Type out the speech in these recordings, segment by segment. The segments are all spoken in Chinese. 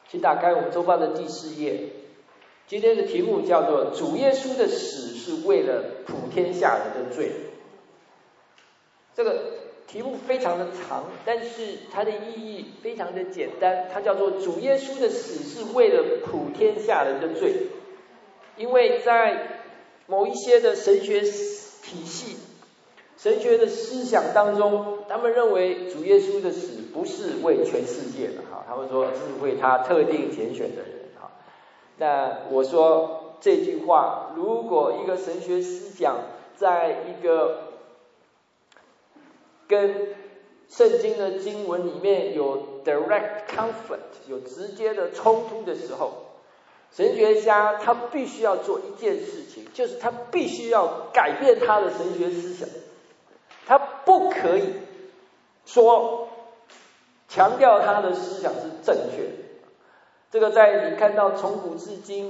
请打开我们周报的第4页。今天的题目叫做主耶稣的死是为了普天下人的罪。这个题目非常的长，但是它的意义非常的简单，它叫做主耶稣的死是为了普天下人的罪。因为在某一些的神学体系、神学的思想当中，他们认为主耶稣的死不是为全世界的，他们说是为他特定拣选的人。那我说这句话，如果一个神学思想在一个跟圣经的经文里面有 direct conflict 有直接的冲突的时候，神学家他必须要做一件事情，就是他必须要改变他的神学思想，他不可以说强调他的思想是正确的。这个在你看到从古至今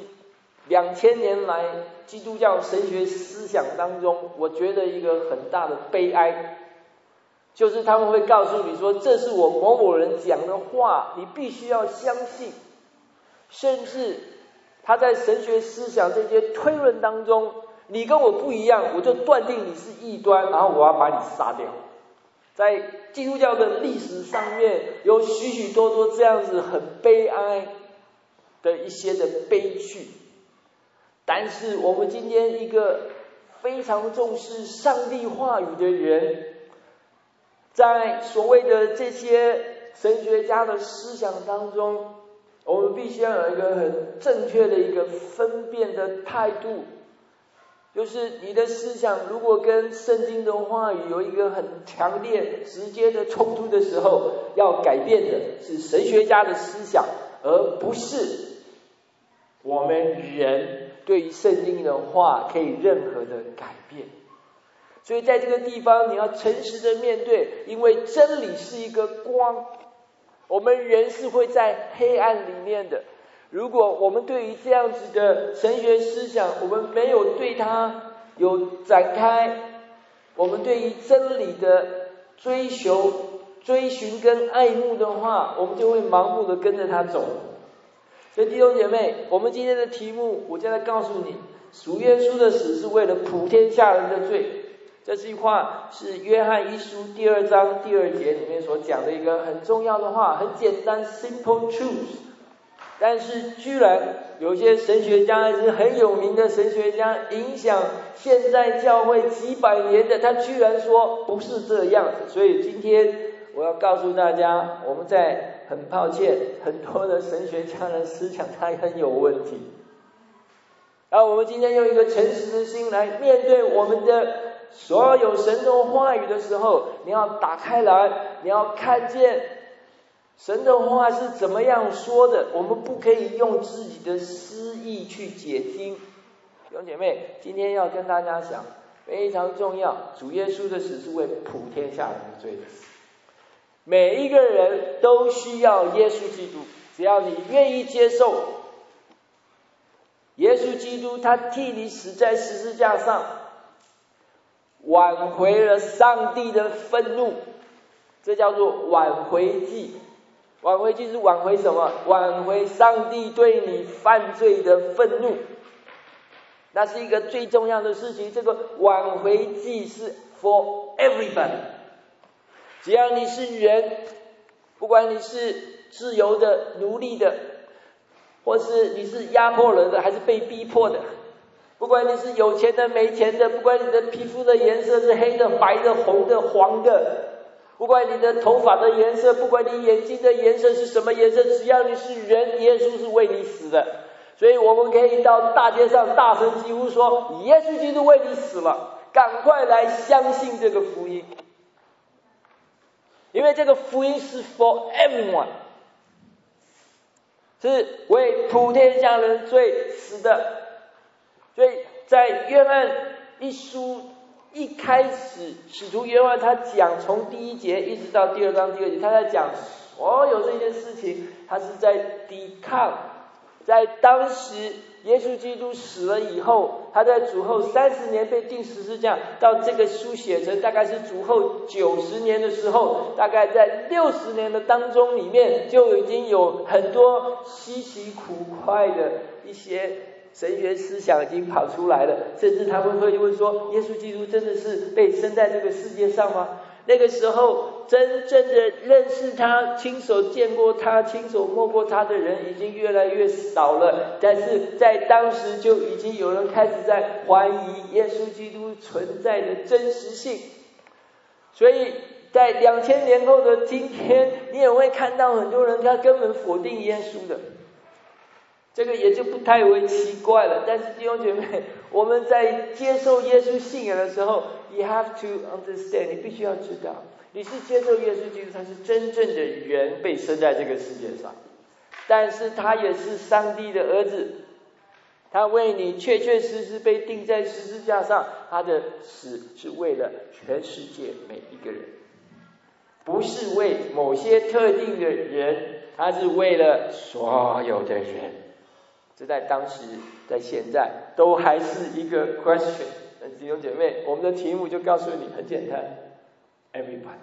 2000年来基督教神学思想当中，我觉得一个很大的悲哀，就是他们会告诉你说，这是我某某人讲的话，你必须要相信。甚至他在神学思想这些推论当中，你跟我不一样，我就断定你是异端，然后我要把你杀掉。在基督教的历史上面，有许许多多这样子很悲哀的一些的悲剧。但是我们今天一个非常重视上帝话语的人，在所谓的这些神学家的思想当中，我们必须要有一个很正确的一个分辨的态度，就是你的思想如果跟圣经的话语有一个很强烈直接的冲突的时候，要改变的是神学家的思想，而不是我们人对于圣经的话可以任何的改变。所以在这个地方你要诚实的面对，因为真理是一个光，我们人是会在黑暗里面的。如果我们对于这样子的神学思想，我们没有对它有展开，我们对于真理的追求、追寻跟爱慕的话，我们就会盲目的跟着它走。所以弟兄姐妹，我们今天的题目，我就来告诉你，主耶稣的死是为了普天下人的罪。这句话是约翰一书第2章第2节里面所讲的一个很重要的话，很简单 simple truth。 但是居然有些神学家是很有名的神学家，影响现在教会几百年的，他居然说不是这样子。所以今天我要告诉大家，我们在很抱歉，很多的神学家的思想他很有问题。然后我们今天用一个诚实的心来面对我们的所有神的话语的时候，你要打开来，你要看见神的话是怎么样说的，我们不可以用自己的私意去解经。弟兄姐妹，今天要跟大家讲非常重要，主耶稣的死是为普天下人的罪的死。每一个人都需要耶稣基督，只要你愿意接受耶稣基督，他替你死在十字架上，挽回了上帝的愤怒，这叫做挽回祭。挽回祭是挽回什么？挽回上帝对你犯罪的愤怒，那是一个最重要的事情。这个挽回祭是 for everybody， 只要你是人，不管你是自由的、奴隶的，或是你是压迫人的还是被逼迫的，不管你是有钱的没钱的，不管你的皮肤的颜色是黑的、白的、红的、黄的，不管你的头发的颜色，不管你眼睛的颜色是什么颜色，只要你是人，耶稣是为你死的。所以我们可以到大街上大声疾呼说，耶稣基督为你死了，赶快来相信这个福音。因为这个福音是 for everyone， 是为普天下人罪死的。所以在约翰一书一开始，使徒约翰他讲从第1节一直到第2章第2节，他在讲所有这件事情，他是在抵抗在当时耶稣基督死了以后，他在主后30年被钉十字架，到这个书写成大概是主后90年的时候，大概在60年的当中里面，就已经有很多稀奇古怪的一些神学思想已经跑出来了，甚至他们会问说，耶稣基督真的是被生在这个世界上吗？那个时候真正的认识他、亲手见过他、亲手摸过他的人已经越来越少了，但是在当时就已经有人开始在怀疑耶稣基督存在的真实性。所以在2000年后的今天，你也会看到很多人他根本否定耶稣的，这个也就不太为奇怪了。但是弟兄姐妹，我们在接受耶稣信仰的时候， you have to understand， 你必须要知道，你是接受耶稣基督，他是真正的人被生在这个世界上，但是他也是上帝的儿子，他为你确确实实被钉在十字架上，他的死是为了全世界每一个人，不是为某些特定的人，他是为了所有的人。这在当时在现在都还是一个 question。 弟兄姐妹，我们的题目就告诉你很简单， everybody。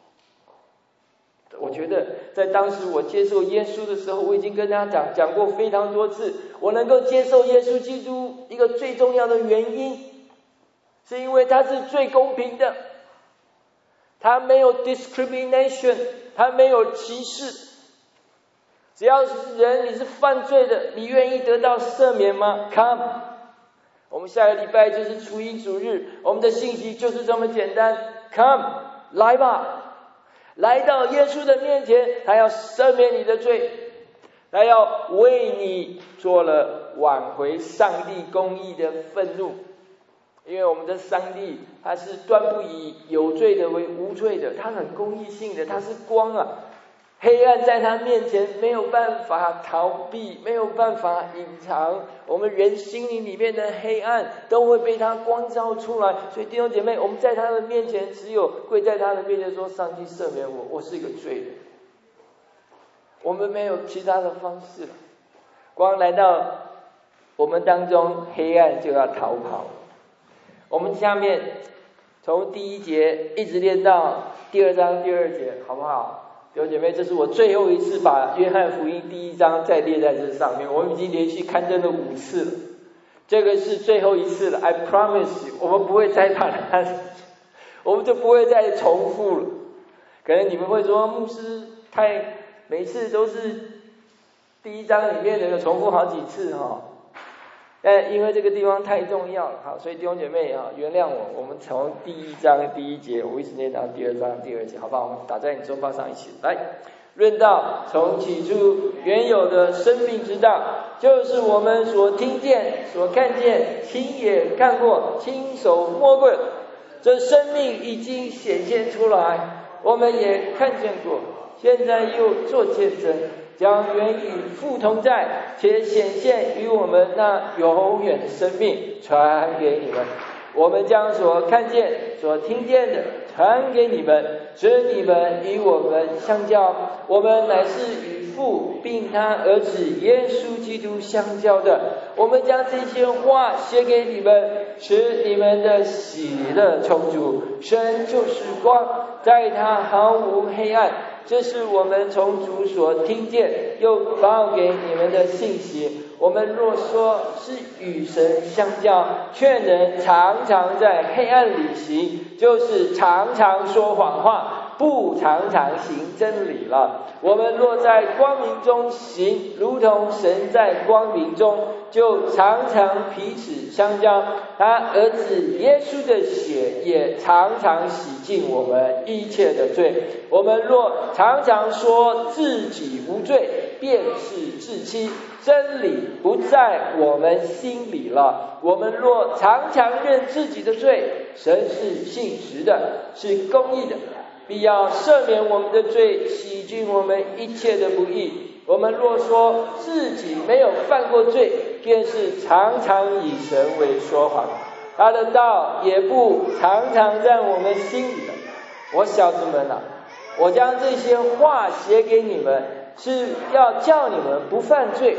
我觉得在当时我接受耶稣的时候，我已经跟大家讲过非常多次，我能够接受耶稣基督一个最重要的原因，是因为他是最公平的，他没有 discrimination， 他没有歧视。只要是人你是犯罪的，你愿意得到赦免吗？ Come， 我们下个礼拜就是初一主日，我们的信息就是这么简单， Come， 来吧，来到耶稣的面前，他要赦免你的罪，他要为你做了挽回上帝公义的愤怒。因为我们的上帝他是断不以有罪的为无罪的，他很公义性的，他是光啊，黑暗在他面前没有办法逃避，没有办法隐藏，我们人心灵里面的黑暗都会被他光照出来。所以弟兄姐妹，我们在他的面前只有跪在他的面前说，上帝赦免我，我是一个罪人，我们没有其他的方式了，光来到我们当中，黑暗就要逃跑。我们下面从第1节一直念到第2章第2节，好不好？弟兄姐妹，这是我最后一次把约翰福音第1章再列在这上面，我们已经连续刊登了5次了，这个是最后一次了。 I promise you， 我们不会再把它，我们就不会再重复了。可能你们会说，牧师每次都是第1章里面的重复好几次哈。但因为这个地方太重要了，好，所以弟兄姐妹啊，原谅我，我们从第1章第1节，我一直念到第2章第2节，好不好？我们打在你周报上一起来。论道从起初原有的生命之道，就是我们所听见、所看见、亲眼看过、亲手摸过，这生命已经显现出来，我们也看见过，现在又做见证，将原与父同在，且显现于我们那永远的生命传给你们。我们将所看见、所听见的传给你们，使你们与我们相交。我们乃是与父并他儿子耶稣基督相交的。我们将这些话写给你们，使你们的喜乐充足。神就是光，在他毫无黑暗。这是我们从主所听见又报给你们的信息。我们若说是与神相交，却能常常在黑暗里行，就是常常说谎话，不常常行真理了。我们若在光明中行，如同神在光明中，就常常彼此相交。他儿子耶稣的血也常常洗净我们一切的罪。我们若常常说自己无罪，便是自欺，真理不在我们心里了。我们若常常认自己的罪，神是信实的，是公义的，必要赦免我们的罪，洗净我们一切的不义。我们若说自己没有犯过罪，便是常常以神为说谎，他的道也不常常在我们心里了。我小子们啊，我将这些话写给你们，是要叫你们不犯罪。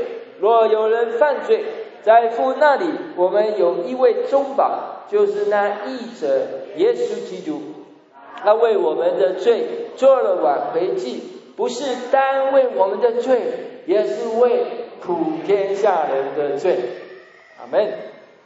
若有人犯罪，在父那里我们有一位中保，就是那义者耶稣基督。他为我们的罪做了挽回祭，不是单为我们的罪，也是为普天下人的罪。阿们。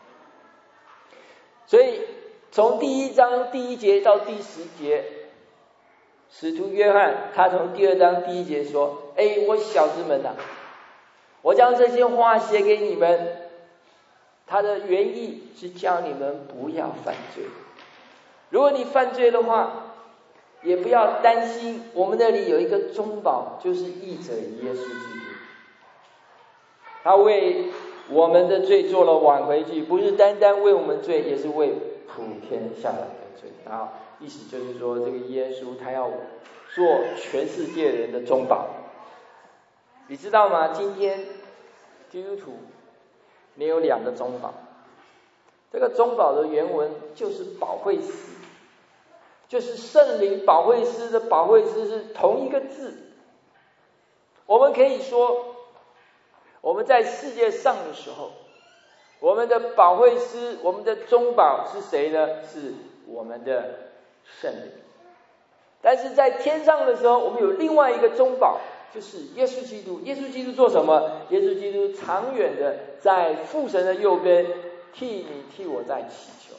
所以从第1章第1节到第10节，使徒约翰他从第2章第1节说：我小子们啊，我将这些话写给你们，他的原意是叫你们不要犯罪。如果你犯罪的话，也不要担心，我们那里有一个中保，就是义者耶稣基督。他为我们的罪做了挽回祭，不是单单为我们罪，也是为普天下来的罪。然后意思就是说，这个耶稣他要做全世界人的中保。你知道吗？今天基督徒没有2个中保。这个中保的原文就是保惠师，就是圣灵保惠师的保惠师是同一个字。我们可以说，我们在世界上的时候，我们的保惠师，我们的中保是谁呢？是我们的圣灵。但是在天上的时候，我们有另外一个中保，就是耶稣基督。耶稣基督做什么？耶稣基督长远的在父神的右边，替你替我在祈求。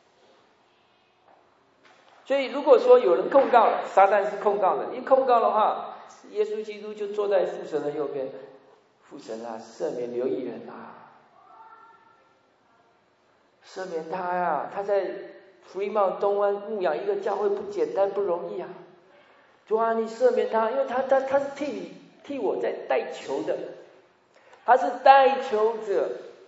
所以如果说有人控告，撒旦是控告的，一控告的话，耶稣基督就坐在父神的右边。父神啊，赦免刘义人啊，赦免他呀！他在Fremont东湾牧养一个教会不简单不容易啊！主啊，你赦免他，因为他是替我在代求的，他是代求者。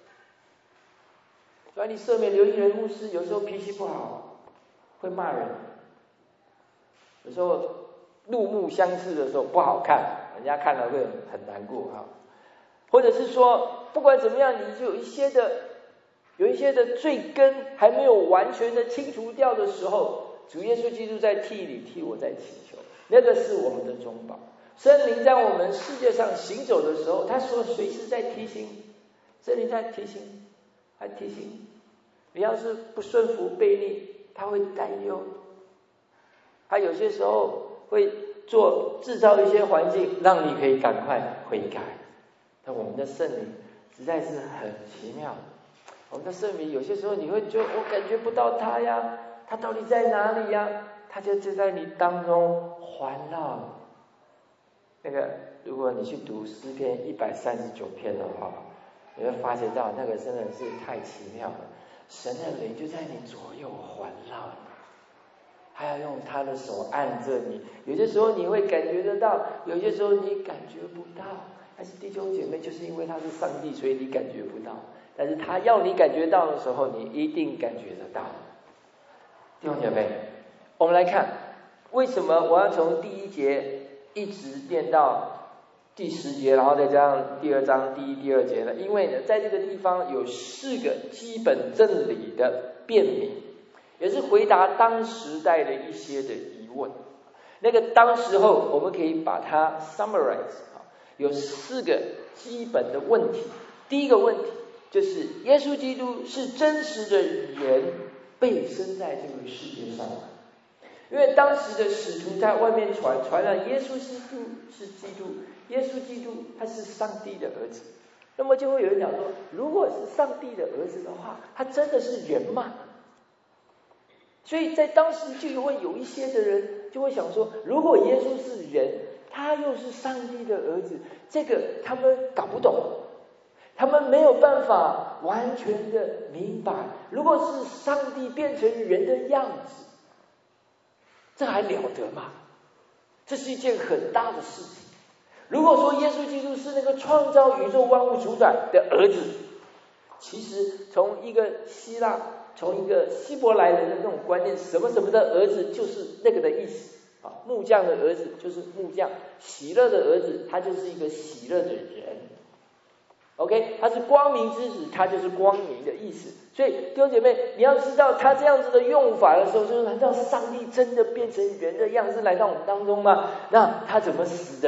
主啊，你赦免刘义人牧师，有时候脾气不好，会骂人，有时候怒目相视的时候不好看，人家看了会很难过哈。或者是说，不管怎么样，你就有一些的罪根还没有完全的清除掉的时候，主耶稣基督在替我在祈求，那个是我们的中保。圣灵在我们世界上行走的时候，他说随时在提醒，圣灵在提醒，还提醒你要是不顺服悖逆，他会担忧，他有些时候会制造一些环境，让你可以赶快悔改。但我们的圣灵实在是很奇妙，我们的圣灵有些时候你会觉得我感觉不到他呀，他到底在哪里呀？他就在你当中环绕。那个如果你去读诗篇139篇的话，你会发觉到那个真的是太奇妙了。神的灵就在你左右环绕你，他要用他的手按着你，有些时候你会感觉得到，有些时候你感觉不到。但是弟兄姐妹，就是因为他是上帝，所以你感觉不到，但是他要你感觉到的时候，你一定感觉得到。弟兄姐妹，我们来看为什么我要从第1节一直念到第10节，然后再加上第2章第1、第2节呢？因为呢，在这个地方有4个基本真理的辨明，也是回答当时代的一些的疑问。那个当时候我们可以把它 summarize， 有4个基本的问题。第一个问题就是耶稣基督是真实的人被生在这个世界上，因为当时的使徒在外面传了耶稣基督是基督，耶稣基督他是上帝的儿子，那么就会有人讲说，如果是上帝的儿子的话，他真的是人吗？所以在当时就会有一些的人就会想说，如果耶稣是人，他又是上帝的儿子，这个他们搞不懂，他们没有办法完全的明白，如果是上帝变成人的样子，这还了得吗？这是一件很大的事情。如果说耶稣基督是那个创造宇宙万物主宰的儿子，其实从一个希腊，从一个希伯来人的那种观念，什么的儿子就是那个的意思啊，木匠的儿子就是木匠，喜乐的儿子他就是一个喜乐的人。OK， 他是光明之子，他就是光明的意思。所以弟兄姐妹，你要知道他这样子的用法的时候，就是难道上帝真的变成人的样子来到我们当中吗？那他怎么死的？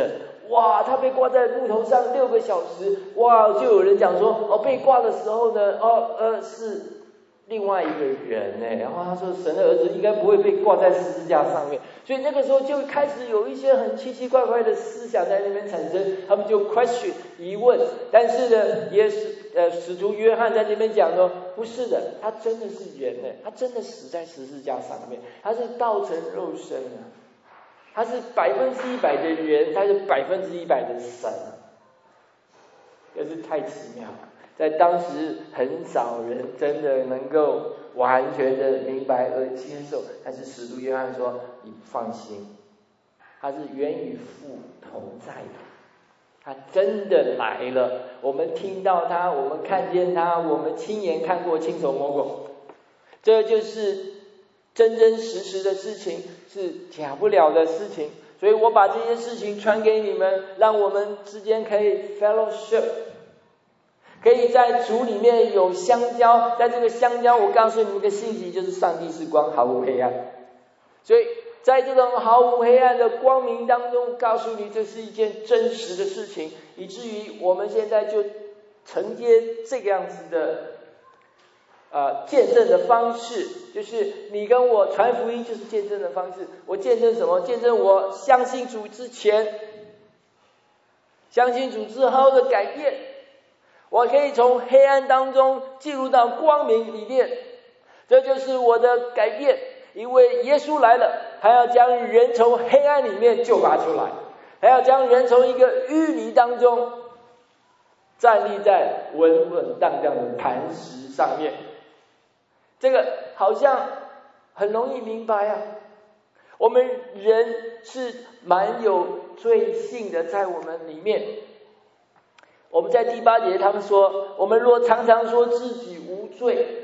哇，他被挂在木头上6个小时，哇，就有人讲说，被挂的时候呢，是另外一个人呢，然后他说神的儿子应该不会被挂在十字架上面，所以那个时候就开始有一些很奇奇怪怪的思想在那边产生，他们就 question 疑问，但是呢，使徒约翰在这边讲呢，不是的，他真的是人呢，他真的死在十字架上面，他是道成肉身啊，他是100%的人，他是100%的神，真是太奇妙了。在当时很少人真的能够完全的明白而接受，但是使徒约翰说，你放心，他是原与父同在的，他真的来了，我们听到他，我们看见他，我们亲眼看过，亲手摸过，这就是真真实实的事情，是假不了的事情，所以我把这些事情传给你们，让我们之间可以 fellowship，可以在主里面有相交，在这个相交，我告诉你们一个信息，就是上帝是光，毫无黑暗。所以在这种毫无黑暗的光明当中，告诉你这是一件真实的事情，以至于我们现在就承接这个样子的见证的方式，就是你跟我传福音就是见证的方式。我见证什么？见证我相信主之前，相信主之后的改变。我可以从黑暗当中进入到光明里面，这就是我的改变。因为耶稣来了，他要将人从黑暗里面救拔出来，他要将人从一个淤泥当中站立在稳稳当当的磐石上面。这个好像很容易明白啊。我们人是蛮有罪性的，在我们里面。我们在第8节他们说，我们若常常说自己无罪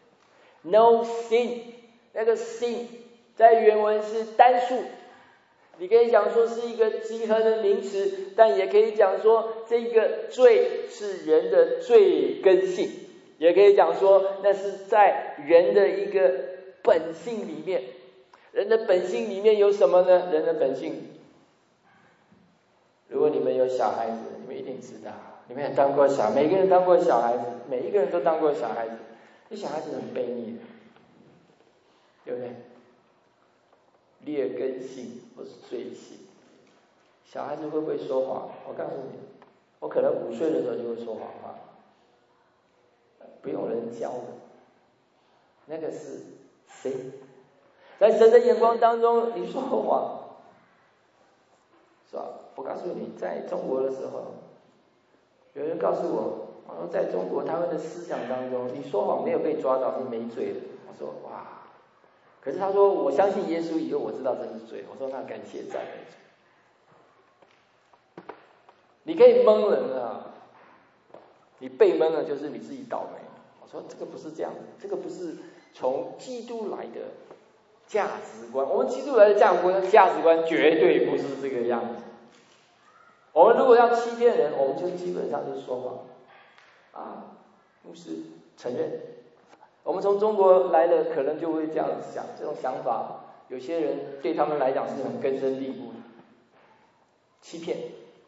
no sin， 那个 sin 在原文是单数，你可以讲说是一个集合的名词，但也可以讲说这个罪是人的罪根性，也可以讲说那是在人的一个本性里面。人的本性里面有什么呢？人的本性，如果你们有小孩子，你们一定知道，你们也当过每个人当过小孩子，每一个人都当过小孩子。这小孩子很悖逆，对不对？劣根性或是罪性。小孩子会不会说谎？我告诉你，我可能5岁的时候就会说谎话，不用人教的，那个是谁？在神的眼光当中，你说谎，是吧？我告诉你，在中国的时候，有人告诉我，说在中国他们的思想当中，你说谎没有被抓到是没罪的。我说哇，可是他说我相信耶稣以后，我知道这是罪。我说那感谢赞美主。你可以蒙人啊，你被蒙了就是你自己倒霉。我说这个不是这样的，这个不是从基督来的价值观，我们基督来的价值观绝对不是这个样子。我们如果要欺骗人，我们就基本上就说谎啊，牧师承认。我们从中国来的，可能就会这样想，这种想法，有些人对他们来讲是很根深蒂固的，欺骗。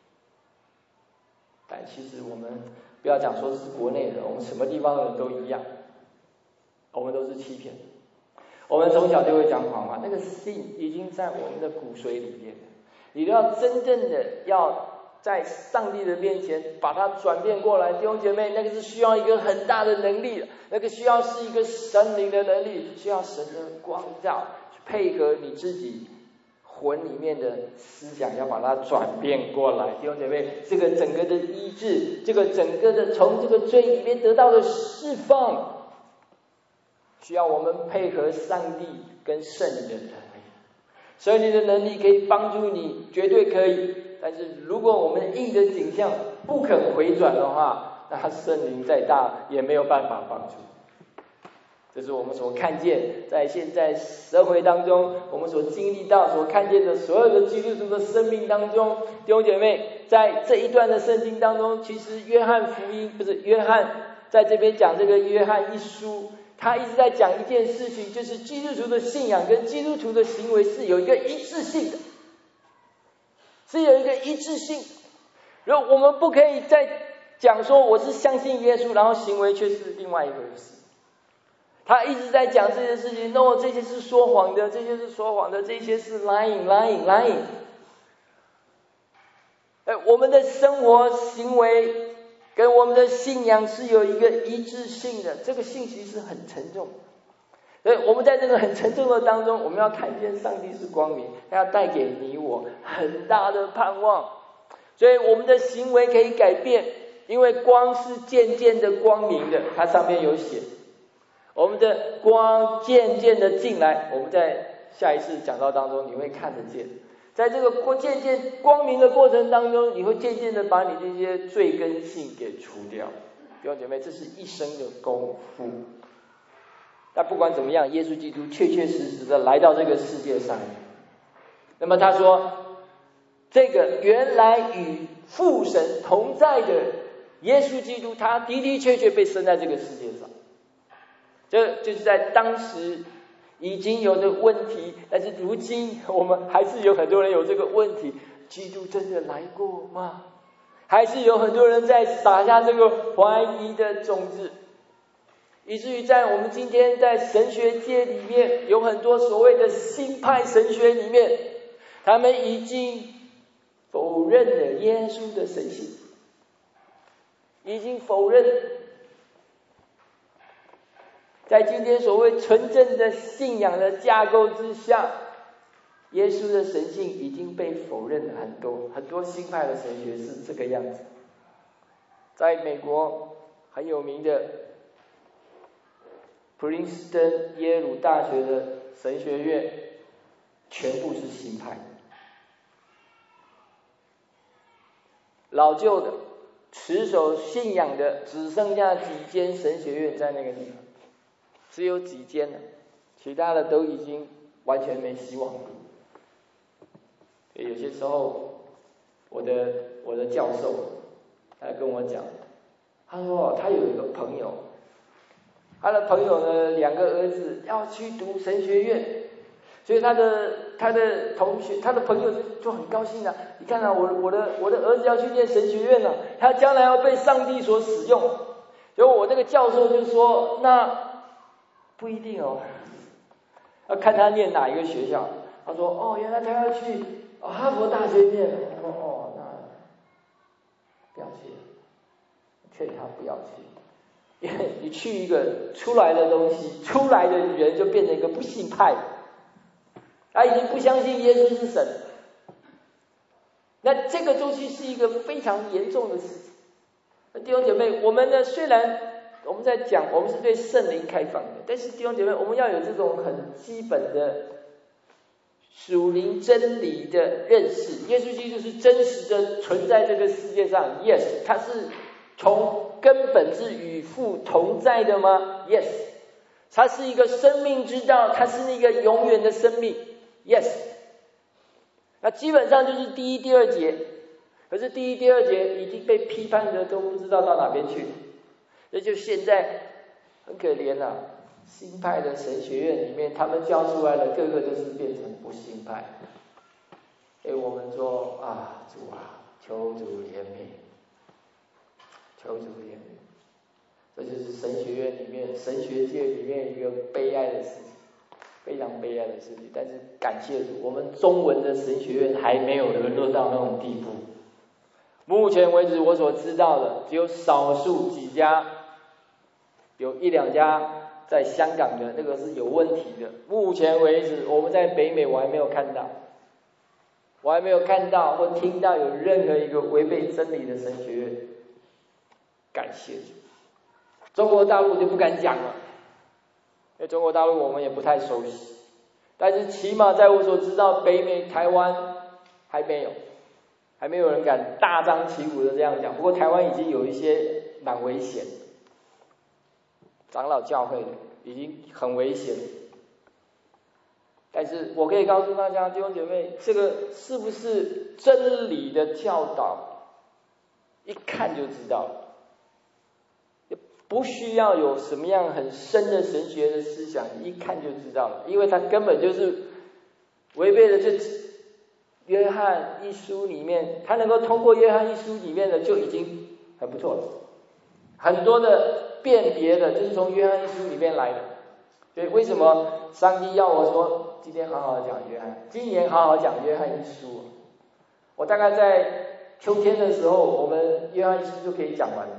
但其实我们不要讲说是国内的，我们什么地方的人都一样，我们都是欺骗。我们从小就会讲谎话，那个信已经在我们的骨髓里面了。你都要真正的要在上帝的面前把它转变过来，弟兄姐妹，那个是需要一个很大的能力的，那个需要是一个神灵的能力，需要神的光照配合你自己魂里面的思想，要把它转变过来。弟兄姐妹，这个整个的医治，这个整个的从这个罪里面得到的释放，需要我们配合上帝跟圣灵的能力。圣灵的能力可以帮助你，绝对可以。但是如果我们硬的景象不肯回转的话，那圣灵再大也没有办法帮助。这是我们所看见在现在社会当中，我们所经历到所看见的所有的基督徒的生命当中，弟兄姐妹，在这一段的圣经当中，其实约翰在这边讲这个约翰一书，他一直在讲一件事情，就是基督徒的信仰跟基督徒的行为是有一个一致性的。 是有一个一致性。如果我们不可以再讲说我是相信耶稣，然后行为却是另外一回事。他一直在讲这些事情，这些是说谎的，这些是说谎的，这些是 lying。我们的生活行为跟我们的信仰是有一个一致性的，这个信息是很沉重的。所以我们在这个很沉重的当中，我们要看见上帝是光明，他要带给你我很大的盼望。所以我们的行为可以改变，因为光是渐渐的光明的，它上面有写，我们的光渐渐的进来，我们在下一次讲道当中你会看得见，在这个渐渐光明的过程当中，你会渐渐的把你这些罪根性给除掉。弟兄姐妹，这是一生的功夫。但不管怎么样，耶稣基督确确实实的来到这个世界上。那么他说，这个原来与父神同在的耶稣基督，他的的确确被生在这个世界上。这就是在当时已经有的问题，但是如今我们还是有很多人有这个问题：基督真的来过吗？还是有很多人在撒下这个怀疑的种子，以至于在我们今天在神学界里面，有很多所谓的新派神学里面，他们已经否认了耶稣的神性，已经否认。在今天所谓纯正的信仰的架构之下，耶稣的神性已经被否认了很多新派的神学是这个样子。在美国很有名的普林斯顿耶鲁大学的神学院全部是新派，老旧的持守信仰的只剩下几间神学院在那个地方，只有几间了，其他的都已经完全没希望了。有些时候我的教授他跟我讲，他说他有一个朋友，他的朋友呢2个儿子要去读神学院，所以他的同学他的朋友就很高兴啊，你看啊，我的儿子要去念神学院了，他将来要被上帝所使用。所以我那个教授就说，那不一定哦，要看他念哪一个学校。他说原来他要去哈佛大学念。他说那不要去，劝他不要去，因为你去一个出来的东西，出来的人就变成一个不信派，他已经不相信耶稣是神。那这个东西是一个非常严重的事情。弟兄姐妹，我们呢虽然我们在讲我们是对圣灵开放的，但是弟兄姐妹，我们要有这种很基本的属灵真理的认识。耶稣基督是真实的存在这个世界上 ，yes， 他是从根本是与父同在的吗 ？yes， 他是一个生命之道，他是那个永远的生命 ，yes。那基本上就是第一、第二节，可是第一、第二节已经被批判的都不知道到哪边去，这就现在很可怜啊。新派的神学院里面，他们教出来的个个都是变成不新派。我们说主啊，求主怜悯，求主怜悯。这就是神学院里面、神学界里面一个悲哀的事情，非常悲哀的事情。但是感谢主，我们中文的神学院还没有沦落到那种地步。目前为止，我所知道的只有少数几家，有1、2家。在香港的那个是有问题的。目前为止，我们在北美我还没有看到或听到有任何一个违背真理的神学院。感谢主。中国大陆就不敢讲了，因为中国大陆我们也不太熟悉。但是起码在我所知道，北美、台湾还没有人敢大张旗鼓的这样讲。不过台湾已经有一些蛮危险的。长老教会已经很危险，但是我可以告诉大家，弟兄姐妹，这个是不是真理的教导，一看就知道了，不需要有什么样很深的神学的思想，一看就知道了，因为它根本就是违背了这约翰一书里面，他能够通过约翰一书里面的就已经很不错了。很多的辨别的就是从约翰一书里面来的。所以为什么上帝要我说今天好好讲约翰，今年好好讲约翰一书？我大概在秋天的时候，我们约翰一书就可以讲完了。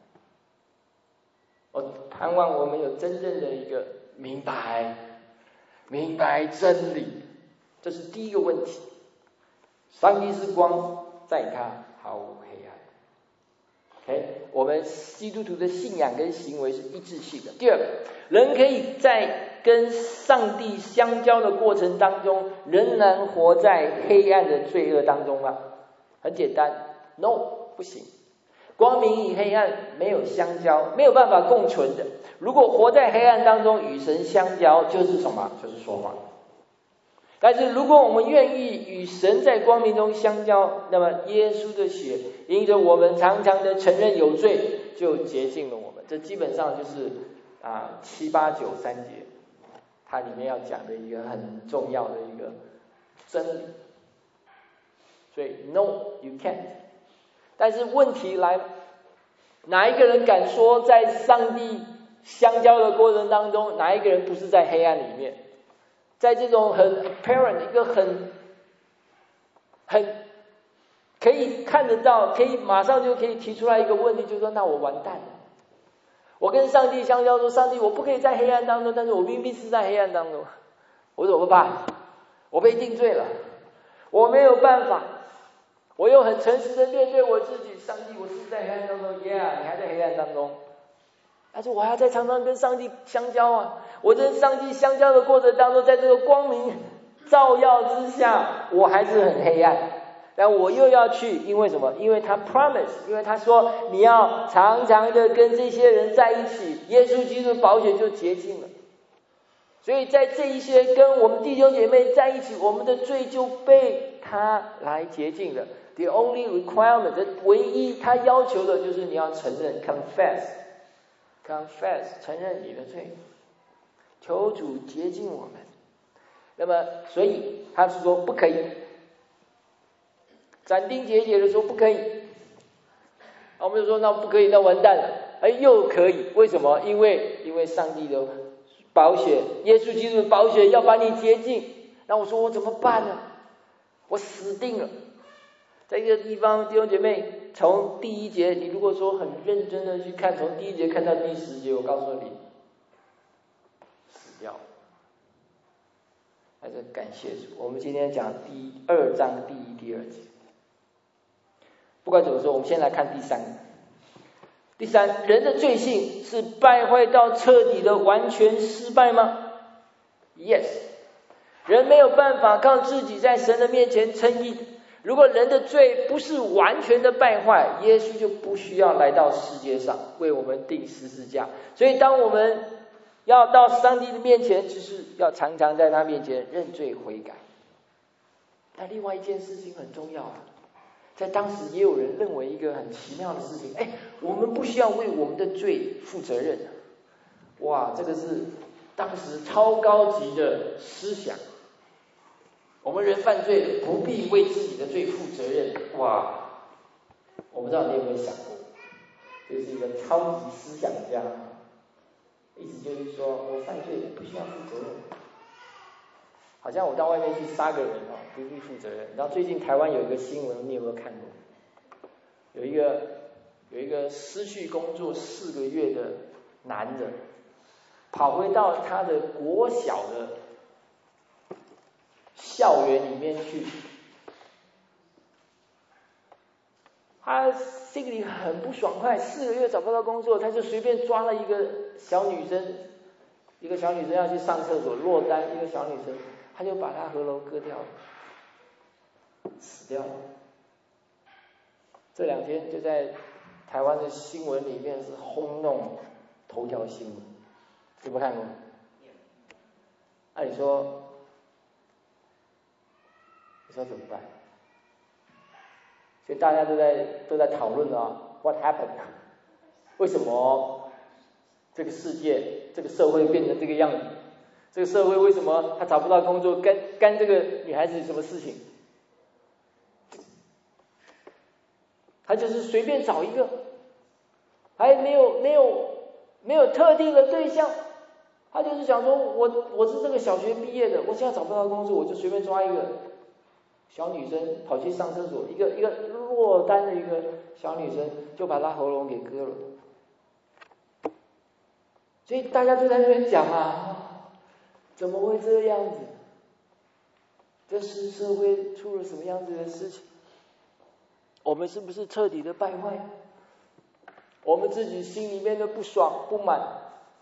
我盼望我们有真正的一个明白真理，这是第一个问题。上帝是光，在他毫无黑暗。OK， 我们基督徒的信仰跟行为是一致性的。第二个，人可以在跟上帝相交的过程当中，仍然活在黑暗的罪恶当中吗？很简单 ，No， 不行。光明与黑暗没有相交，没有办法共存的。如果活在黑暗当中与神相交，就是什么？就是说谎。但是如果我们愿意与神在光明中相交，那么耶稣的血因着我们常常的承认有罪，就洁净了我们。这基本上就是7、8、9、3节，它里面要讲的一个很重要的一个真理。所以 No, you can't。但是问题来了，哪一个人敢说在上帝相交的过程当中，哪一个人不是在黑暗里面？在这种很 apparent 一个很可以看得到，可以马上就可以提出来一个问题，就是说那我完蛋了。我跟上帝相交说，上帝我不可以在黑暗当中，但是我明明是在黑暗当中，我怎么办？我被定罪了，我没有办法，我又很诚实的面对我自己，上帝我是在黑暗当中 ，Yeah， 你还在黑暗当中。但是我还要在常常跟上帝相交啊！我跟上帝相交的过程当中，在这个光明照耀之下，我还是很黑暗。但我又要去，因为什么？因为他 promise， 因为他说你要常常的跟这些人在一起，耶稣基督的宝血就洁净了。所以在这一些跟我们弟兄姐妹在一起，我们的罪就被他来洁净了。The only requirement， 唯一他要求的就是你要承认 confess， 承认你的罪，求主洁净我们。那么，所以他是说不可以，斩钉截铁的说不可以。我们就说那不可以，那完蛋了。又可以，为什么？因为上帝的宝血，耶稣基督的宝血要把你洁净。那我说我怎么办呢？我死定了。在这个地方，弟兄姐妹，从第1节，你如果说很认真的去看，从第1节看到第10节，我告诉你，死掉了。还是感谢主。我们今天讲第2章第1、第2节。不管怎么说，我们先来看第3个。第3，人的罪性是败坏到彻底的完全失败吗？ Yes， 人没有办法靠自己在神的面前称义。如果人的罪不是完全的败坏，耶稣就不需要来到世界上为我们钉十字架。所以当我们要到上帝的面前，就是要常常在他面前认罪悔改。但另外一件事情很重要啊，在当时也有人认为一个很奇妙的事情，我们不需要为我们的罪负责任。哇，这个是当时超高级的思想。我们人犯罪不必为自己的罪负责任。哇，我不知道你有没有想过，这是一个超级思想家，意思就是说我犯罪不需要负责任，好像我到外面去杀个人不必负责任。你知道最近台湾有一个新闻，你有没有看过？有一个失去工作4个月的男人，跑回到他的国小的校园里面去，他心里很不爽快，4个月找不到工作，他就随便抓了一个小女生要去上厕所落单，一个小女生，他就把她喉咙割掉了，死掉了。这2天就在台湾的新闻里面是轰动头条新闻，有没有看过？你说怎么办？所以大家都在讨论what happened？ 为什么这个世界、这个社会变成这个样子？这个社会为什么他找不到工作？干这个女孩子什么事情？ 他就是随便找一个，还没有特定的对象，他就是想说我是这个小学毕业的，我现在找不到工作，我就随便抓一个小女生跑去上厕所，一个落单的一个小女生，就把她喉咙给割了。所以大家就在那边讲啊，怎么会这样子？这是社会出了什么样子的事情？我们是不是彻底的败坏？我们自己心里面的不爽不满，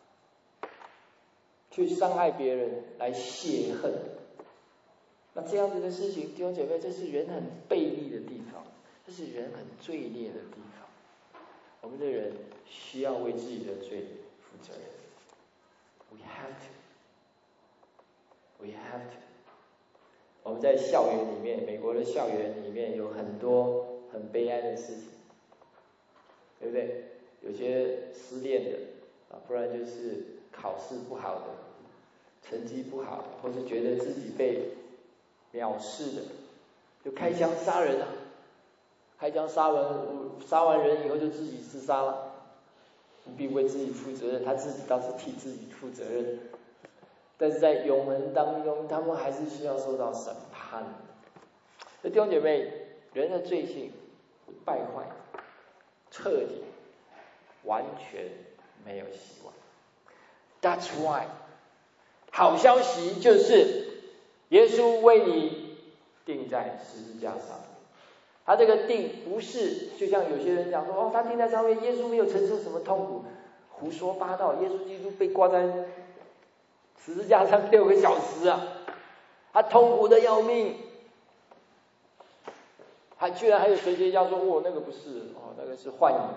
去伤害别人来泄恨。那这样子的事情，弟兄姐妹，这是人很悖逆的地方，这是人很罪孽的地方。我们的人需要为自己的罪负责任。We have to。我们在校园里面，美国的校园里面有很多很悲哀的事情，对不对？有些失恋的啊，不然就是考试不好的，成绩不好，或是觉得自己被藐视的，就开枪杀人了。开枪杀完人以后就自己自杀了，并为自己负责任，他自己倒是替自己负责任。但是在永恒当中，他们还是需要受到审判。所以弟兄姐妹，人的罪性败坏，彻底完全没有希望。That's why， 好消息就是耶稣为你钉在十字架上。他这个钉不是就像有些人讲说，他钉在上面，耶稣没有承受什么痛苦，胡说八道。耶稣基督被挂在十字架上6个小时啊，他痛苦的要命。还居然还有神学家说，那个不是那个是幻影。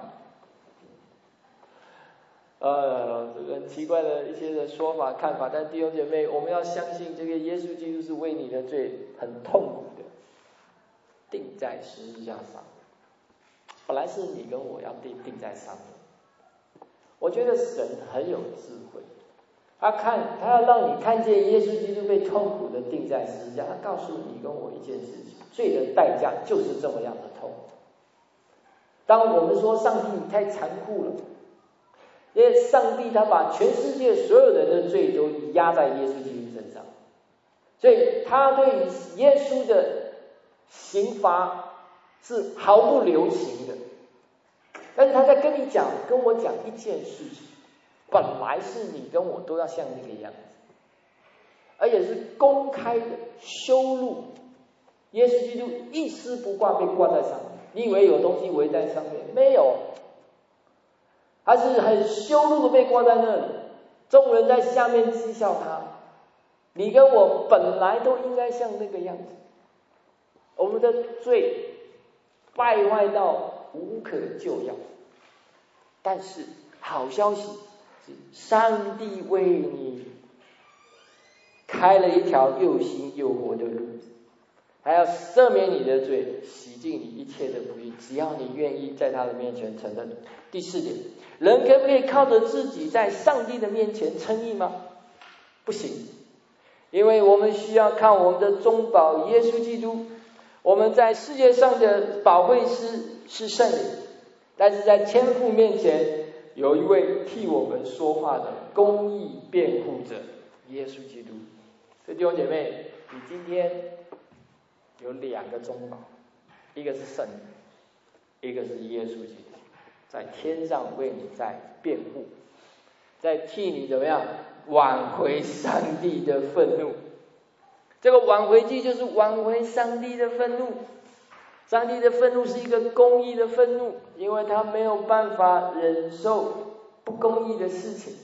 这个很奇怪的一些的说法看法，但弟兄姐妹，我们要相信这个耶稣基督是为你的罪很痛苦的钉在十字架上。本来是你跟我要钉在上面。我觉得神很有智慧，他要让你看见耶稣基督被痛苦的钉在十字架，他告诉你跟我一件事情，罪的代价就是这么样的痛。当我们说上帝你太残酷了，因为上帝他把全世界所有人的罪都压在耶稣基督身上，所以他对耶稣的刑罚是毫不留情的。但是他在跟我讲一件事情，本来是你跟我都要像那个样子，而且是公开的羞辱耶稣基督，一丝不挂被挂在上面。你以为有东西围在上面？没有，他是很羞辱的被挂在那里，众人在下面讥笑他。你跟我本来都应该像那个样子，我们的罪败坏到无可救药。但是好消息是，上帝为你开了一条又新又活的路，还要赦免你的罪，洗净你一切的不义，只要你愿意在他的面前承认。第4点，人可不可以靠着自己在上帝的面前称义吗？不行，因为我们需要靠我们的中保耶稣基督。我们在世界上的保惠师是圣灵，但是在天父面前有一位替我们说话的公义辩护者，耶稣基督。所以弟兄姐妹，你今天有2个中保，一个是圣灵，一个是耶稣基督，在天上为你在辩护，在替你怎么样挽回上帝的愤怒。这个挽回祭就是挽回上帝的愤怒。上帝的愤怒是一个公义的愤怒，因为他没有办法忍受不公义的事情。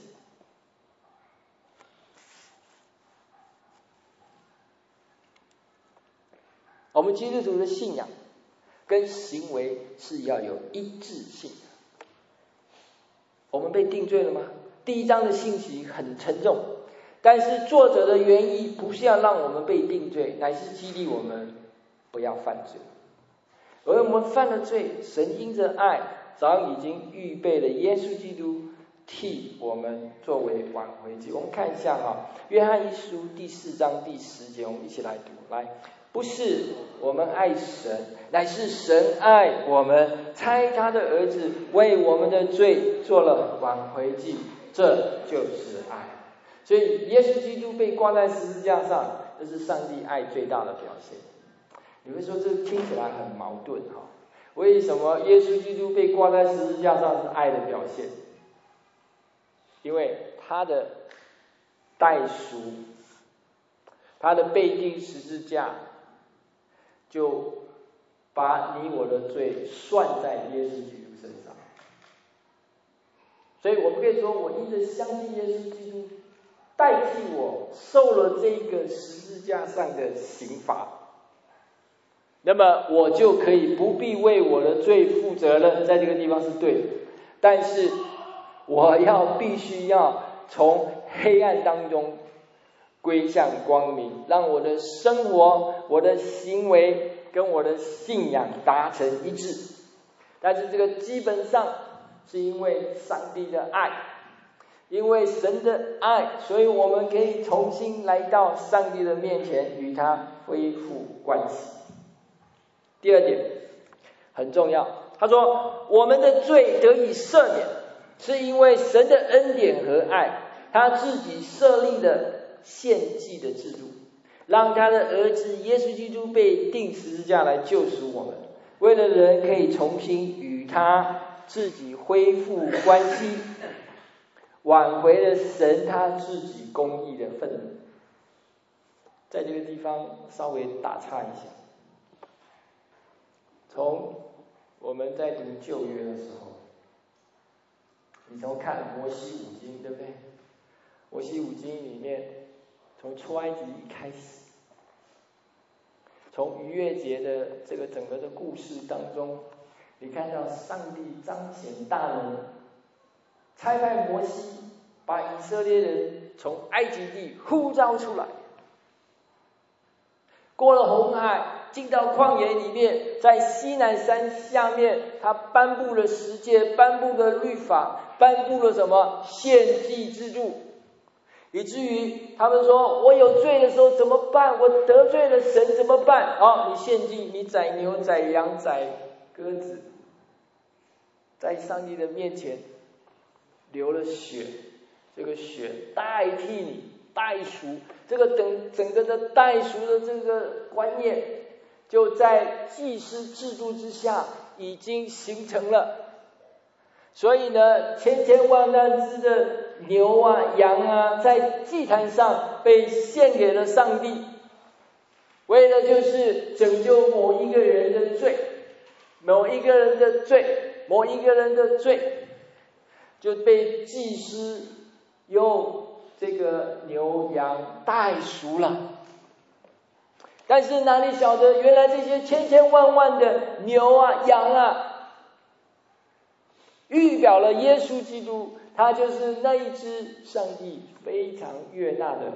我们基督徒的信仰跟行为是要有一致性。我们被定罪了吗？第1章的信息很沉重，但是作者的原意不是要让我们被定罪，乃是激励我们不要犯罪。而我们犯了罪，神因着爱早已经预备了耶稣基督替我们作为挽回祭。我们看一下约翰一书第4章第10节，我们一起来读。来， 不是我们爱神，乃是神爱我们，差他的儿子为我们的罪做了挽回祭，这就是爱。所以耶稣基督被挂在十字架上，这是上帝爱最大的表现。你会说这听起来很矛盾哈？为什么耶稣基督被挂在十字架上是爱的表现？因为他的代赎，他的被钉十字架，就把你我的罪算在耶稣基督身上。所以我们可以说，我因着相信耶稣基督，代替我受了这个十字架上的刑罚，那么我就可以不必为我的罪负责任，在这个地方是对的。但是我必须要从黑暗当中归向光明，让我的生活、我的行为跟我的信仰达成一致。但是这个基本上是因为上帝的爱，因为神的爱，所以我们可以重新来到上帝的面前，与他恢复关系。第二点很重要，他说我们的罪得以赦免，是因为神的恩典和爱，他自己设立了献祭的制度，让他的儿子耶稣基督被钉十字架来救赎我们，为了人可以重新与他自己恢复关系，挽回了神他自己公义的愤怒。在这个地方稍微打岔一下，从我们在读旧约的时候，你从看摩西五经，对不对？摩西五经里面，从出埃及一开始，从逾越节的这个整个的故事当中，你看到上帝彰显大能，差派摩西把以色列人从埃及地呼召出来，过了红海，进到旷野里面，在西乃山下面，他颁布了十诫，颁布了律法，颁布了什么献祭制度，以至于他们说，我有罪的时候怎么办？我得罪了神怎么办？你献祭，你宰牛宰羊宰鸽子，在上帝的面前流了血，这个血代替你代赎，这个整个的代赎的这个观念，就在祭司制度之下已经形成了。所以呢，千千万万只的牛啊羊啊，在祭坛上被献给了上帝，为了就是拯救某一个人的罪，某一个人的罪就被祭司用这个牛羊代赎了。但是哪里晓得，原来这些千千万万的牛啊羊啊，预表了耶稣基督，他就是那一只上帝非常悦纳的人。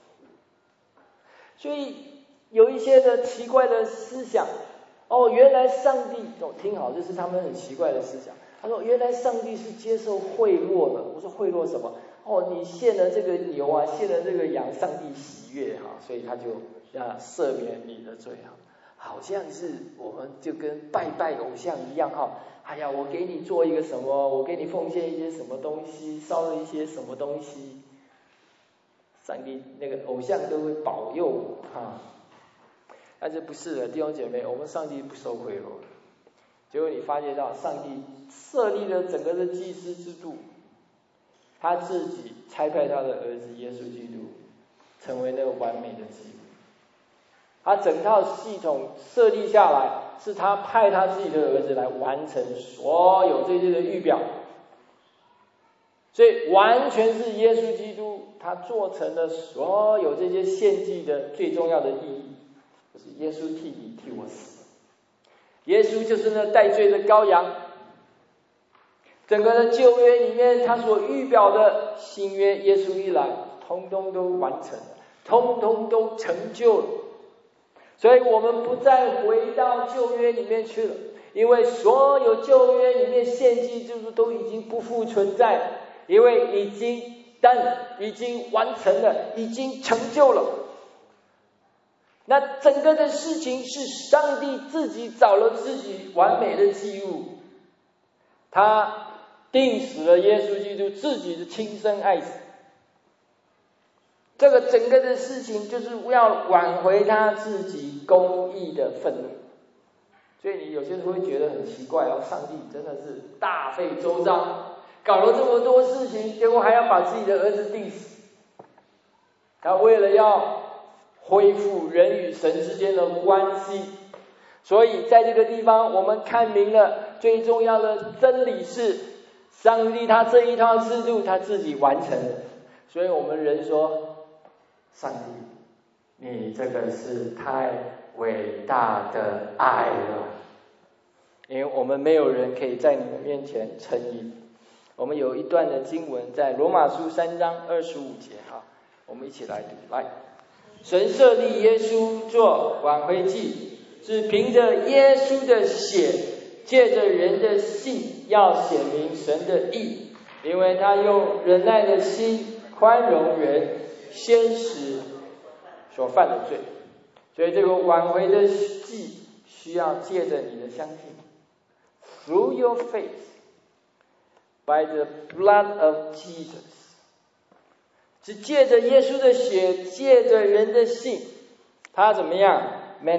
所以有一些的奇怪的思想，原来上帝，听好，这是他们很奇怪的思想。他说原来上帝是接受贿赂的。我说贿赂什么？你献了这个牛啊，献了这个羊，上帝喜悦哈，所以他就赦免你的罪哈。好像是我们就跟拜拜偶像一样哈。哎呀，我给你做一个什么，我给你奉献一些什么东西，烧了一些什么东西，上帝那个偶像都会保佑我哈。但是不是的，弟兄姐妹，我们上帝不收贿赂。结果你发觉到，上帝设立了整个的祭司制度，他自己差派他的儿子耶稣基督成为那个完美的祭司。他整套系统设立下来，是他派他自己的儿子来完成所有这些的预表，所以完全是耶稣基督他做成了所有这些献祭的最重要的意义，就是耶稣替你替我死，耶稣就是那代罪的羔羊。整个的旧约里面，他所预表的新约，耶稣一来，通通都完成了，通通都成就了。所以我们不再回到旧约里面去了，因为所有旧约里面献祭制度都已经不复存在了，因为已经完成了，已经成就了。 那整个的事情是上帝自己找了自己完美的祭物，他定死了耶稣基督自己的亲生爱子。这个整个的事情就是要挽回他自己公义的愤怒。所以你有些时候会觉得很奇怪哦，上帝真的是大费周章，搞了这么多事情，结果还要把自己的儿子定死。他为了要恢复人与神之间的关系，所以在这个地方我们看明了最重要的真理是，上帝他这一套制度他自己完成了。所以我们人说，上帝你这个是太伟大的爱了，因为我们没有人可以在你们面前称义。我们有一段的经文在罗马书3章25节，我们一起来读。来，神设立耶稣做挽回祭，是凭着耶稣的血，借着人的信，要显明神的义，因为他用忍耐的心宽容人先使所犯的罪。所以这个挽回的祭需要借着你的相信， through your faith by the blood of Jesus， 是借着耶稣的血，借着人的信，他怎么样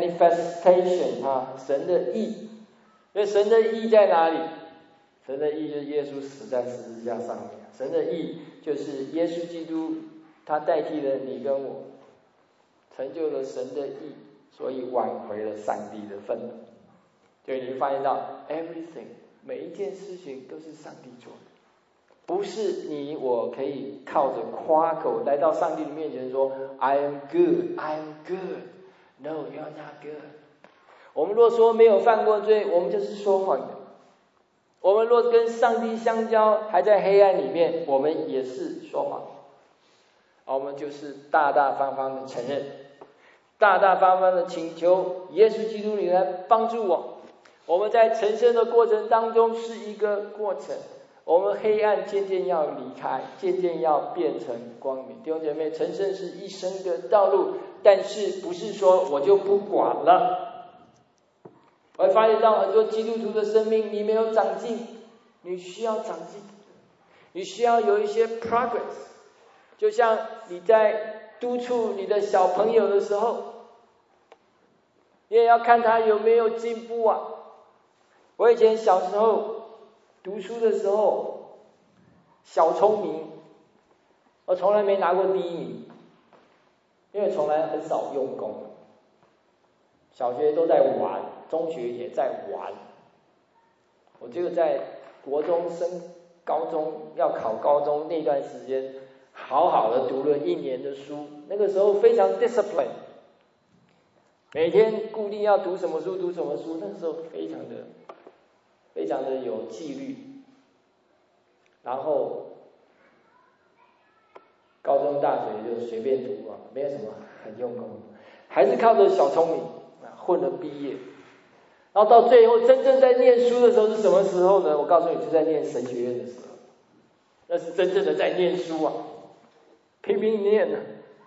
manifestation 神的义。所以神的义在哪里？神的义就是耶稣死在十字架上面，神的义就是耶稣基督，他代替了你跟我，成就了神的义，所以挽回了上帝的愤怒。所以你会发现到 everything， 每一件事情都是上帝做的，不是你我可以靠着夸口来到上帝的面前说 I am good, I am good. No, you are not good。 我们若说没有犯过罪，我们就是说谎的。我们若跟上帝相交，还在黑暗里面，我们也是说谎。我们就是大大方方的承认，大大方方的请求耶稣基督你来帮助我。我们在成圣的过程当中是一个过程，我们黑暗渐渐要离开，渐渐要变成光明。弟兄姐妹，成圣是一生的道路，但是不是说我就不管了。我会发现到很多基督徒的生命你没有长进，你需要长进，你需要有一些 progress。 就像你在督促你的小朋友的时候，你也要看他有没有进步啊。我以前小时候读书的时候小聪明，我从来没拿过第一名，因为从来很少用功。小学都在玩，中学也在玩。我就在国中升高中，要考高中那段时间，好好的读了1年的书。那个时候非常 discipline， 每天固定要读什么书读什么书，那个时候非常的有纪律。然后高中大学就随便读啊，没有什么很用功，还是靠着小聪明混了毕业。然后到最后真正在念书的时候是什么时候呢？我告诉你，就在念神学院的时候，那是真正的在念书啊，拼命念啊。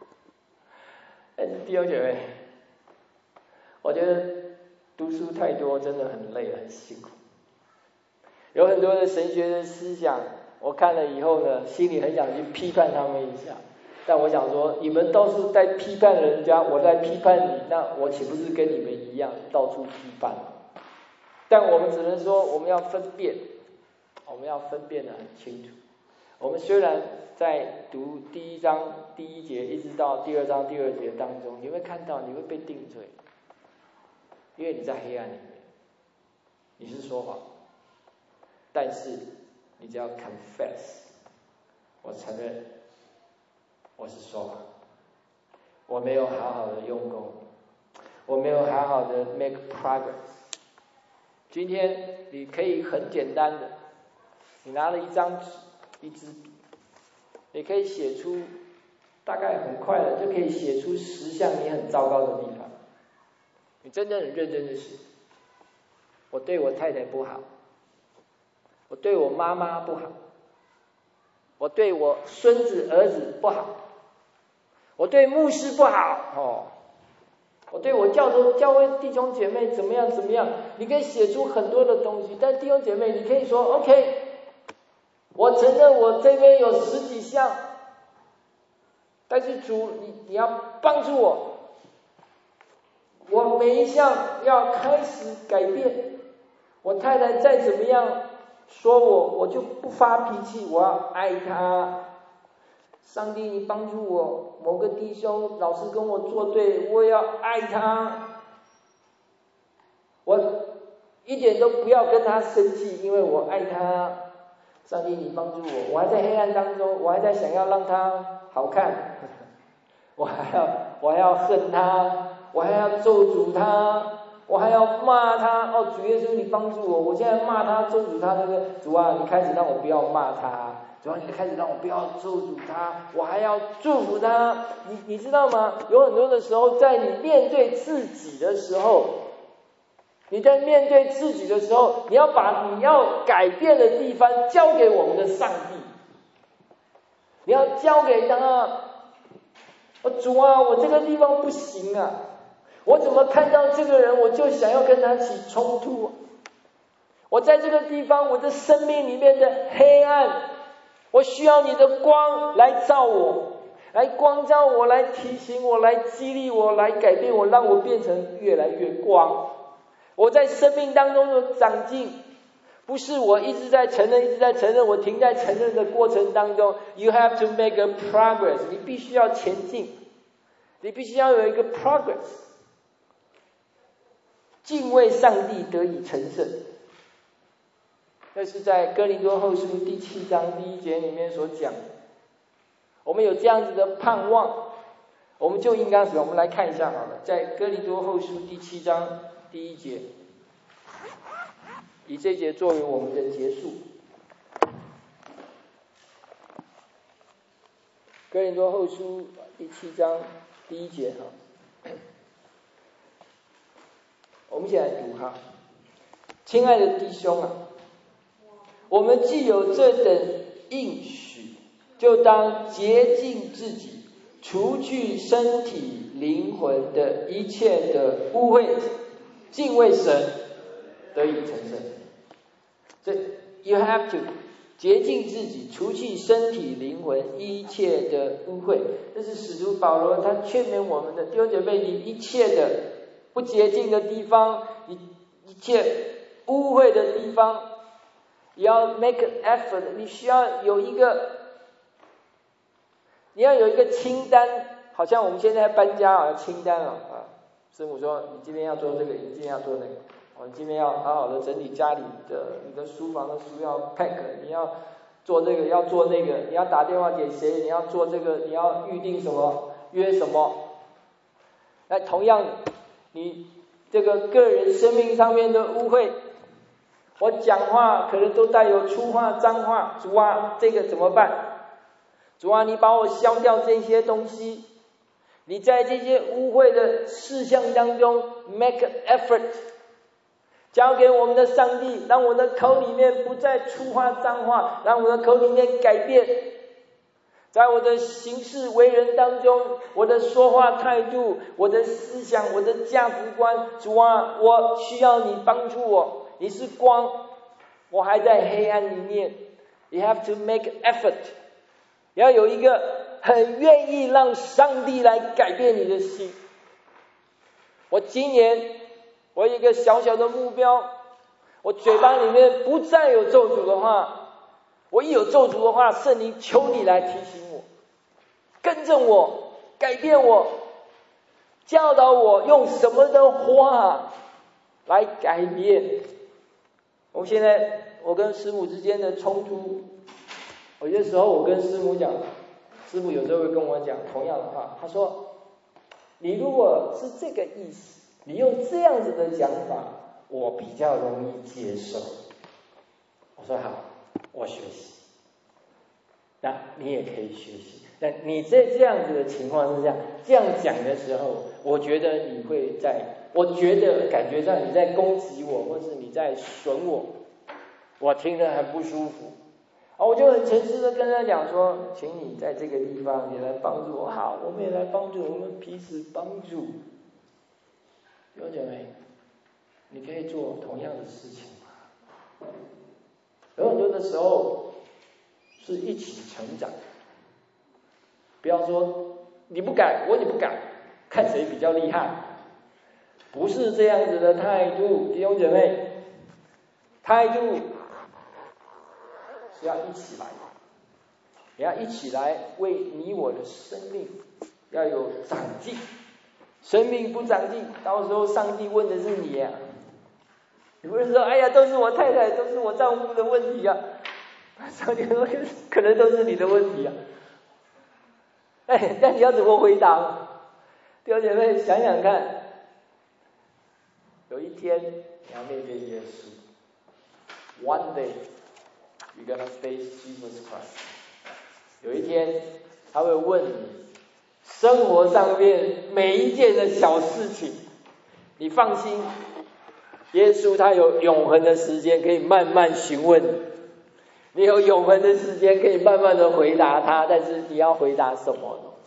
弟兄姐妹，我觉得读书太多真的很累很辛苦，有很多的神学的思想，我看了以后呢，心里很想去批判他们一下。但我想说，你们都是在批判人家，我在批判你，那我岂不是跟你们一样到处批判？但我们只能说，我们要分辨，我们要分辨得很清楚。我们虽然在读第1章第1节一直到第2章第2节当中，你会看到你会被定罪，因为你在黑暗里面，你是说谎。但是你只要 confess， 我承认我是说谎，我没有好好的用功，我没有好好的 make progress。 今天你可以很简单的，你拿了一张纸一支笔，你可以写出，大概很快的就可以写出10项你很糟糕的地方。你真的很认真的写，我对我太太不好，我对我妈妈不好，我对我孙子儿子不好，我对牧师不好， 我对我教会弟兄姐妹怎么样，你可以写出很多的东西，但弟兄姐妹，你可以说 OK， 我承认我这边有10几项，但是主你要帮助我，我每一项要开始改变。我太太再怎么样说我就不发脾气，我要爱她。上帝你帮助我，某个弟兄老是跟我作对，我也要爱他，我一点都不要跟他生气，因为我爱他。上帝你帮助我，我还在黑暗当中，我还在想要让他好看，我还要恨他，我还要咒诅他，我还要骂他。主耶稣你帮助我，我现在骂他咒诅他，那个主啊你开始让我不要骂他，主要你开始让我不要咒诅他，我还要祝福他。你知道吗？有很多的时候，在你面对自己的时候，你要把你要改变的地方交给我们的上帝，你要交给他。主啊，我这个地方不行啊，我怎么看到这个人我就想要跟他起冲突？我在这个地方，我的生命里面的黑暗，我需要你的光来照我，来光照我，来提醒我，来激励我，来改变我，让我变成越来越光。我在生命当中的长进，不是我一直在承认，我停在承认的过程当中。 You have to make a progress， 你必须要前进，你必须要有一个 progress， 敬畏上帝得以成圣。这是在哥林多后书第7章第1节里面所讲。我们有这样子的盼望，我们就应该我们来看一下好了，在哥林多后书第7章第1节，以这一节作为我们的结束。哥林多后书第7章第1节哈，我们一起来读哈。亲爱的弟兄啊，我们既有这等应许，就当洁净自己，除去身体灵魂的一切的污秽，敬畏神，得以成圣。所以 you have to 洁净自己，除去身体灵魂一切的污秽。这是使徒保罗他劝勉我们的弟兄姐妹，你一切的不洁净的地方，你一切污秽的地方，也要 make an effort， 你需要有一个清单，好像我们现在搬家清单师母说你今天要做这个，你今天要做那个，你今天要好好的整理家里的，你的书房的书要 pack， 你要做这个要做那个，你要打电话给谁，你要做这个，你要预定什么约什么。那同样你这个个人生命上面的污秽，我讲话可能都带有粗话脏话，主啊这个怎么办？主啊你把我消掉这些东西。你在这些污秽的事项当中 make an effort， 交给我们的上帝，让我的口里面不再粗话脏话，让我的口里面改变，在我的行事为人当中，我的说话态度，我的思想，我的价值观，主啊我需要你帮助我，你是光，我还在黑暗里面。 You have to make an effort， 要有一个很愿意让上帝来改变你的心。我今年我有一个小小的目标，我嘴巴里面不再有咒诅的话，我一有咒诅的话，圣灵求你来提醒我，更正我，改变我，教导我用什么的话来改变。我们现在我跟师母之间的冲突，有些时候我跟师母讲，师母有时候会跟我讲同样的话，他说你如果是这个意思，你用这样子的讲法，我比较容易接受。我说好，我学习。那你也可以学习。那你在这样子的情况之下，这样讲的时候，我觉得你会我觉得感觉上你在攻击我，或是你在损我，我听得很不舒服。我就很诚实的跟他讲说，请你在这个地方也来帮助我。好，我们也来帮助，我们彼此帮助。 弟兄姐妹，你可以做同样的事情吗？有很多的时候是一起成长，不要说你不改我也不改，看谁比较厉害，不是这样子的态度。弟兄姐妹，态度是要一起来，也要一起来为你我的生命要有长进。生命不长进，到时候上帝问的是你啊，你不是说哎呀都是我太太都是我丈夫的问题啊，上帝说可能都是你的问题啊。哎，那你要怎么回答？弟兄姐妹想想看，有一天你要面对耶稣 ，One day you're gonna face Jesus Christ。有一天他会问你生活上面每一件的小事情，你放心，耶稣他有永恒的时间可以慢慢询问你，你有永恒的时间可以慢慢的回答他，但是你要回答什么呢？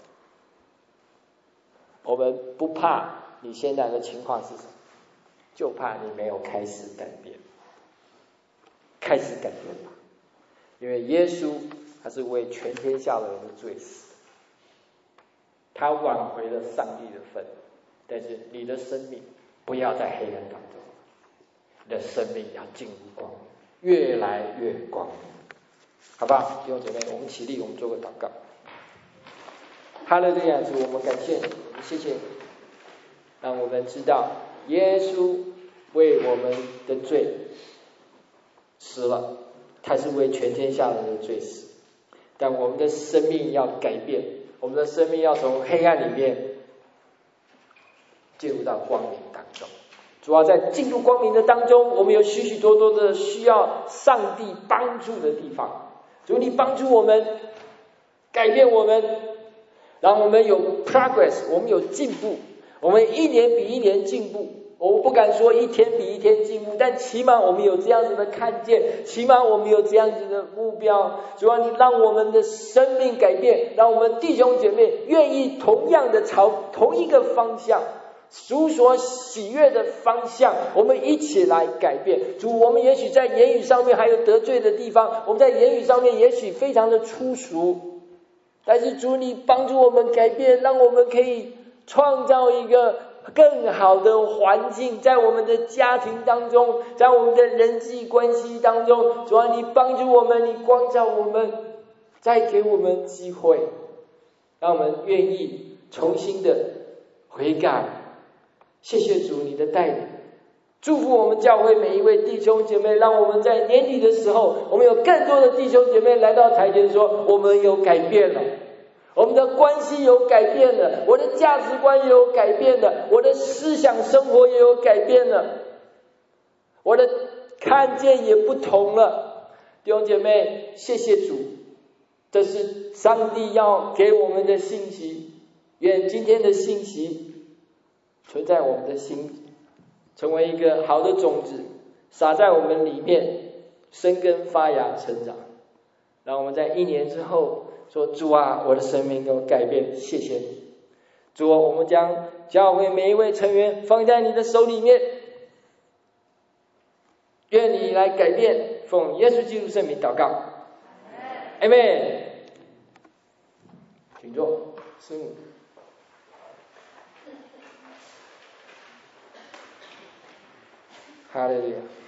我们不怕你现在的情况是什么，就怕你没有开始改变。开始改变吧，因为耶稣他是为全天下的人的罪死，他挽回了上帝的份，但是你的生命不要在黑暗当中，你的生命要进入光明，越来越光明，好不好？弟兄姐妹，我们起立，我们做个祷告。哈利路亚，主，我们感谢你，我们谢谢你，让我们知道耶稣为我们的罪死了，他是为全天下人的罪死，但我们的生命要改变，我们的生命要从黑暗里面进入到光明当中。主要在进入光明的当中，我们有许许多多的需要上帝帮助的地方。主，你帮助我们，改变我们，让我们有 progress， 我们有进步，我们一年比一年进步。我不敢说一天比一天进步，但起码我们有这样子的看见，起码我们有这样子的目标。主要你让我们的生命改变，让我们弟兄姐妹愿意同样的朝同一个方向，主所喜悦的方向，我们一起来改变。主，我们也许在言语上面还有得罪的地方，我们在言语上面也许非常的粗俗，但是主你帮助我们改变，让我们可以创造一个更好的环境，在我们的家庭当中，在我们的人际关系当中。主啊，你帮助我们，你光照我们，再给我们机会，让我们愿意重新的悔改。谢谢主你的带领，祝福我们教会每一位弟兄姐妹，让我们在年底的时候，我们有更多的弟兄姐妹来到台前说，我们有改变了，我们的关系有改变了，我的价值观也有改变了，我的思想生活也有改变了，我的看见也不同了。弟兄姐妹，谢谢主，这是上帝要给我们的信息。愿今天的信息存在我们的心，成为一个好的种子，撒在我们里面，生根发芽成长，让我们在一年之后说，主啊，我的生命有改变，谢谢你。主啊，我们将教会每一位成员放在你的手里面，愿你来改变，奉耶稣基督圣名祷告，阿们。请坐，师母。哈利路亚。